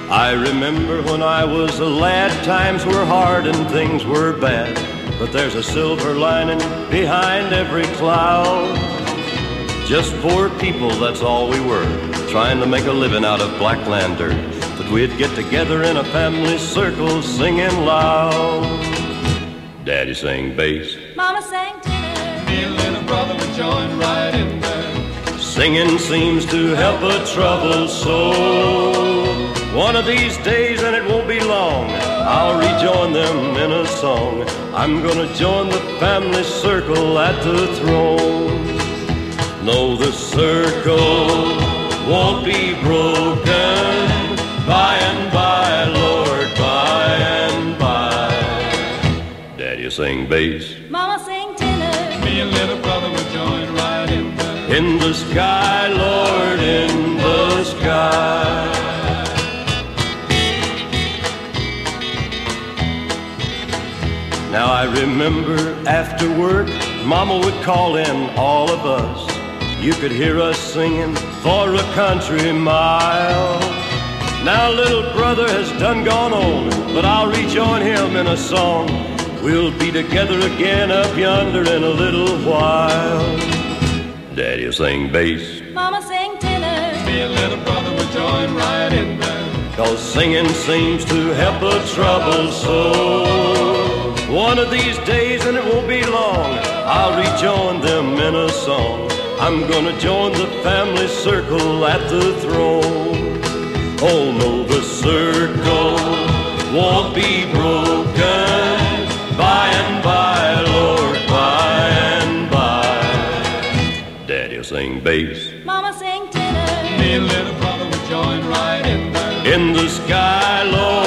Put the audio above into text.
I remember when I was a lad, times were hard and things were bad, but there's a silver lining behind every cloud. Just poor people, that's all we were, trying to make a living out of black land dirt. But we'd get together in a family circle singing loud. Daddy sang bass, Mama sang tenor, me and little brother would join right in there. Singing seems to help a troubled soul. One of these days, and it won't be long, I'll rejoin them in a song. I'm gonna join the family circle at the throne. No, the circle won't be broken. By and by, Lord, by and by. Daddy sing bass, Mama sang tenor, me and little brother would join right in there. in the sky, Lord, in the sky. Now I remember after work, Mama would call in all of us. You could hear us singing for a country mile. Now little brother has done gone on, but I'll rejoin him in a song. We'll be together again up yonder in a little while. Daddy'll sing bass, Mama sang tenor, Me and little brother would join right in there. 'cause singing seems to help a troubled soul. One of these days, and it won't be long, I'll rejoin them in a song. I'm gonna join the family circle at the throne. Oh no, the circle won't be broken. By and by, Lord, by and by. Daddy'll sing bass, Mama sang tenor, Me and little brother would join right in there. in the sky, Lord.